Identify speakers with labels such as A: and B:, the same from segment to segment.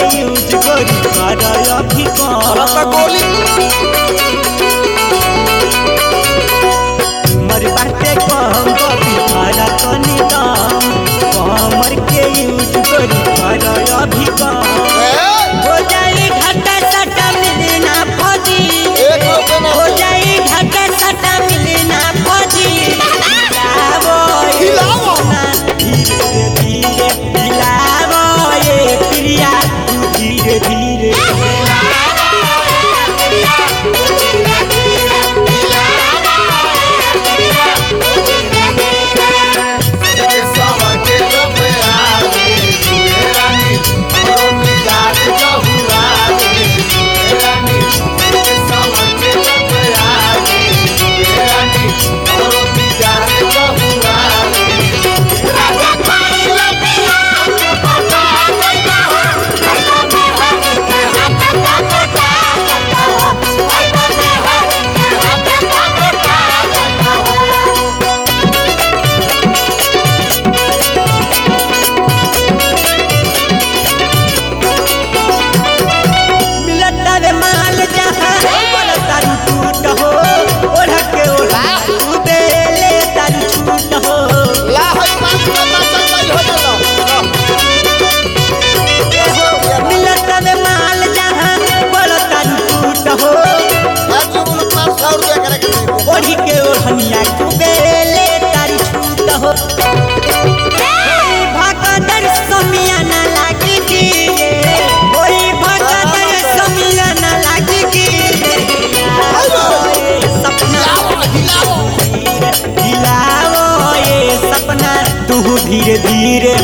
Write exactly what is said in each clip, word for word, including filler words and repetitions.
A: use करी कर अभी
B: गोली
A: मर बाटे कम कभी खारा तनी दाम कमर के यूज करी कर अभी हो जाए घाटा सटा मिलना फौजी हो जाए घाटा सटा मिलना फौजी हिलावो हिलावो धीरे धीरे हिलावो ये प्रिया धीरे धीरे ओढ़ी के ओढ़निया कुबेले तारी छूट हो भगदर समिया ना लागी की ओई भगदर समिया ना लागी की सपना हिलाओ हिलाओ ये सपना तू धीरे धीरे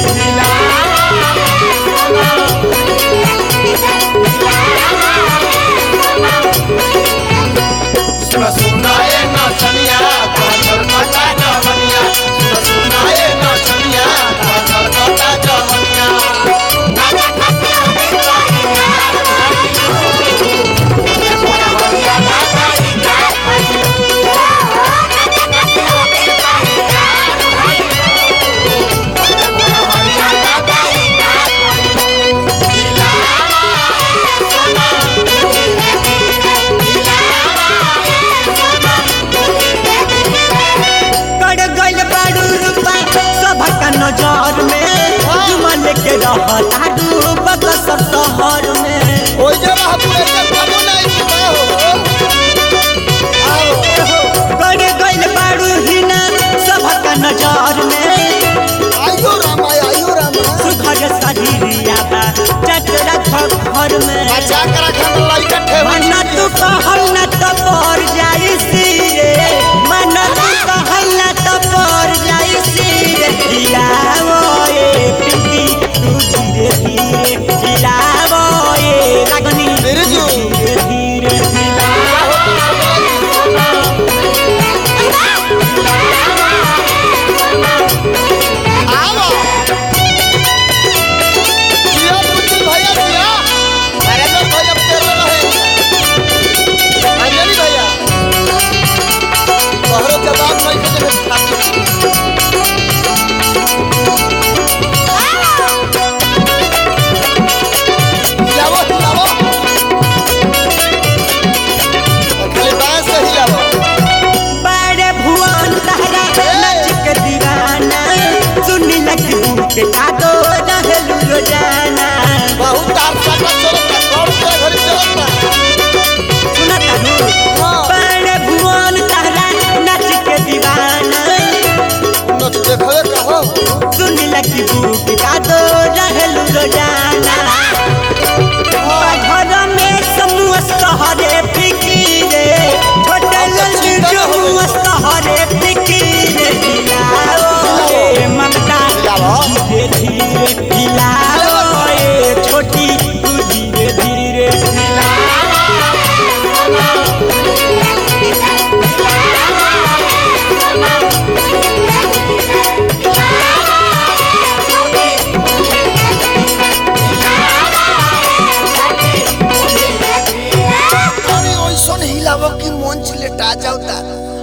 B: सुना सुना ये नाचनिया पागल पता जवनिया सुना सुना ये नाचनिया पागल पता जवनिया
A: नजर में जुमन के रहता डूबत सब शहर में
B: ओई जरा पूरे के बाबू नहीं हो आओ
A: गड़े गइल बाड़ू हिना सबका नजर में
B: आयो राम आयो राम
A: सुघर शरीरिया बा चटरा घर में
B: बचा कर रखन लइका ठेवा
A: मन तू कहल न त पर जाई सिरे मन तू कहल न त पर जाई सिरे हिलावो ये पिंकी तू धीरे धीरे हिलावो ये रागनी
B: मेरे जो
A: धीरे धीरे हिलावो
B: आओ जिया पुतल भैया जिया अरे तो भैया तेरे रहे अंजलि भैया तोहरो जवाब नहीं के हिलावो हिलावो खाली बांस से हिलावो
A: बड़े भुवन तहरा नाच के दीवाना सुनी लगी के कादो रहलू रोजाना
B: बहुत तार साटा चलता कौन के घर चलता
A: सुना तारू बड़े भुवन तहरा नाच के दीवाना
B: नच देखवे कहो
A: सुनी लगी के कादो रहलू रोजाना घर में समूह सहरे फिकीरे छोटे लल्लू जो सहरे फिकीरे हिलाओ ये ममता धीरे धीरे हिलाओ ये छोटी तू धीरे धीरे
B: अरे ओइसन हिलावो कि मन लेटा जाऊता